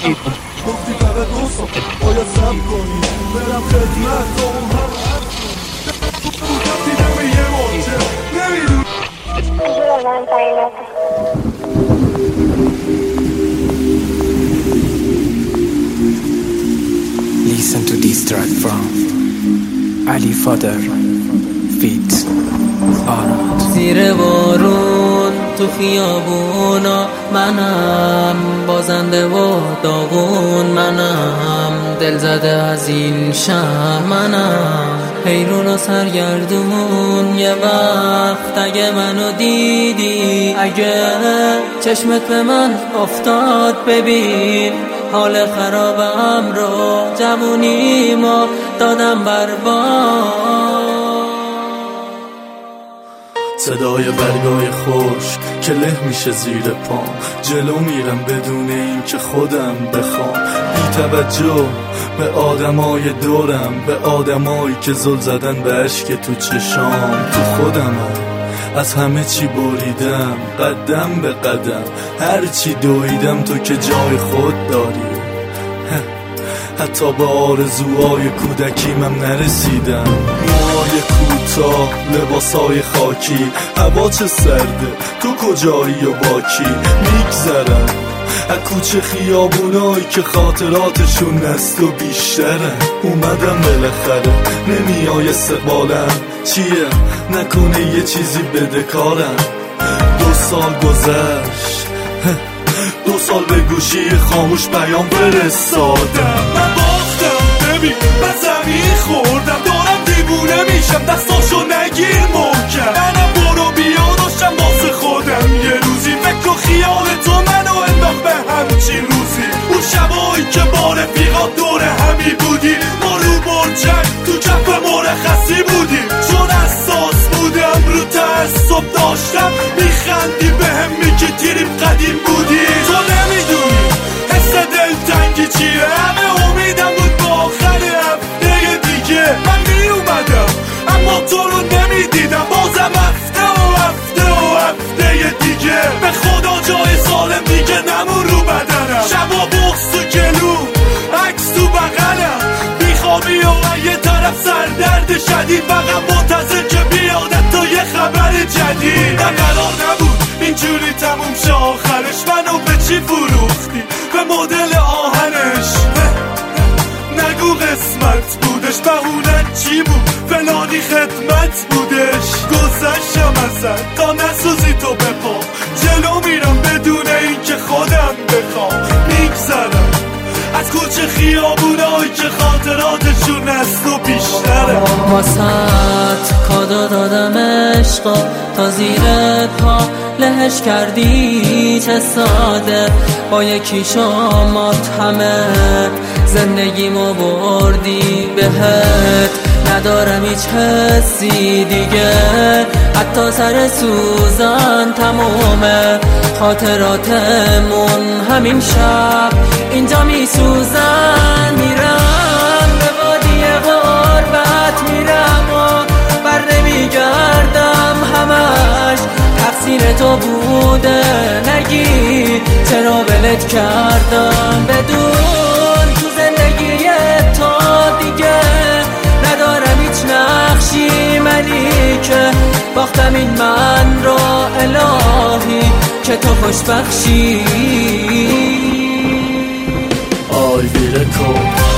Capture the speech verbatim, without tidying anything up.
گفتی فقط دو سال باید صبر کنی برم خدمت تا اون هم دیدم به یه مارچه نمیدونی Listen to this track from Ali Father Feet Arnold. زیر بارون تو خیابونا منم، بازنده و داغون منم، دل زده از این شهر منم، حیرون و سرگردون. یه وقت اگه منو دیدی، اگه چشمت به من افتاد، ببین حال خرابم رو جوونیمو دادم برباد. صدای برگای خشک که له میشه زیر پام، جلو میرم بدون این که خودم بخوام، بی توجه به آدمای دورم، به آدمایی که زل زدن به عشق تو چشام. تو خودم از همه چی بریدم، قدم به قدم هر چی دویدم، تو که جای خود داری. حتی به آرزوهای کودکیمم نرسیدم. موهای کوتاه، لباسای خاکی، هوا چه سرده، تو کجایی و با کی؟ میگذرم از کوچه خیابونایی که خاطراتشون نست و بیشترن. اومدم بالاخره، نمیای استقبالم چیه؟ نکنه یه چیزی بده کارم. دو سال گذشت، دو سال به گوشی خاموش پیام فرستادم. من باختم ببین، من زمین خوردم، دارم دیوونه میشم، دستاشو نگیر محکم. منم برو بیا داشتم واسه خودم یه روزی، فکر و خیال تو منو انداخت به همچین روزی. اون شبایی که با رفیقات دور همی بودی، ما رو برجک تو کف مرخصی بودیم، چون اساس بودم رو تعصب داشتم، میخندی به هم میگی تیریم قدیم بودی. تو نمیدونی حس دلتنگی چیه، همه امیدم بود با آخر هفته دیگه من میومدم، اما تو رو نمیدیدم. بازم هفته و هفته و هفته دیگه، به خدا جای سالم دیگه نمون رو بدنم. شبا بغض و گلو، عکس تو بغلم، بیخوابی و یه طرف سردرد شدید، فقط منتظر که بیادت تا یه خبر جدید. من قرار نبود اینجوری تموم شه آخرش، منو به چی فروختی؟ به مدل آهنش. نگو قسمت بودش، بهونت چی بود؟ فلانی خدمت بودش. گذشتم ازت تا نسوزی تو بپا، جلو میرم بدون این که خودم بخوام. میگذرم از کوچه خیابونایی که خاطراتشون است و بیشتره. واسط کادو دادم عشقا، تا زیر پا لهش کردی چه ساده. با یکی شامات همه زندگیمو بردی بهت، ندارم هیچ حسی دیگه، حتی سر سوزن تمومه. خاطراتمون همین شب اینجا میسوزن. میرم به وادی غربت، میرم و بر نمیگردم، همش تقصیر تو بوده، نگی چرا ولت کردم. بدون تو زندگی تو دیگه ندارم هیچ نقشی، منی که باختم این من رو الهی که تو خوش بخشی. آی بیره کن